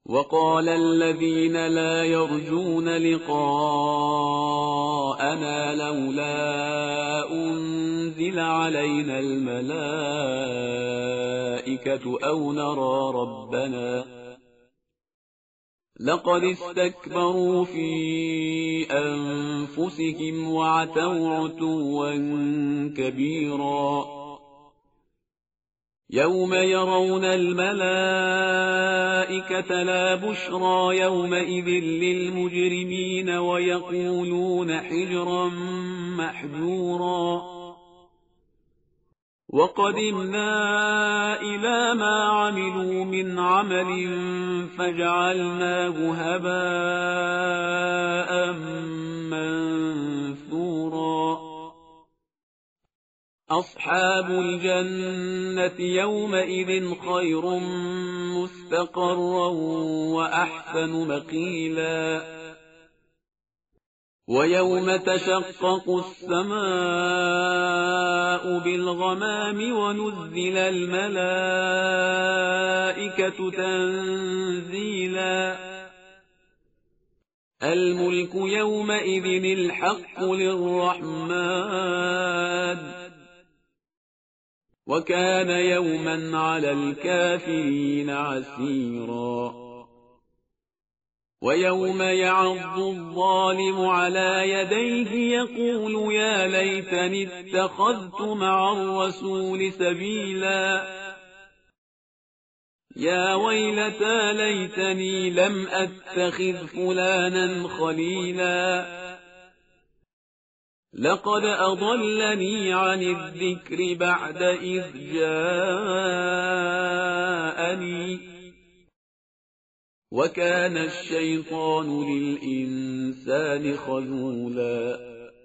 وقال الذين لا يرجون لقاءنا لولا أنزل علينا الملائكة أو نرى ربنا لقد استكبروا في أنفسهم وعتوا عتوا كبيرا يوم يرون الملائكة لا بشرى يومئذ للمجرمين ويقولون حجرا محجورا وقدمنا إلى ما عملوا من عمل فجعلناه هباء منثورا أصحاب الجنة يومئذ خير مستقرا وأحسن مقيلا ويوم تشقق السماء بالغمام ونزل الملائكة تنزيلا الملك يومئذ الحق للرحمن وكان يوما على الكافرين عسيرا ويوم يعض الظالم على يديه يقول يا ليتني اتخذت مع الرسول سبيلا يا ويلتى ليتني لم أتخذ فلانا خليلا لقد أضلني عن الذكر بعد إذ جاءني وكان الشيطان للإنسان خذولا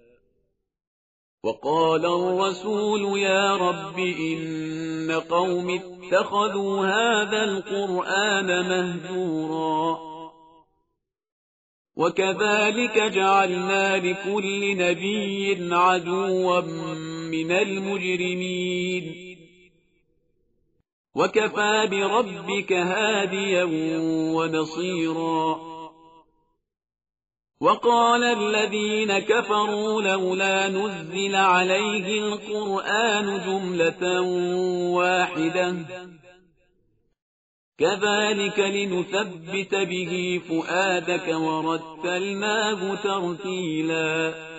وقال الرسول يا رب إن قوم اتخذوا هذا القرآن مهجورا وكذلك جعلنا لكل نبي عدوا من المجرمين وكفى بربك هاديا ونصيرا وقال الذين كفروا لولا نزل عليه القرآن جملة واحدة كذلك لنثبت به فؤادك ورتلناه ترتيلا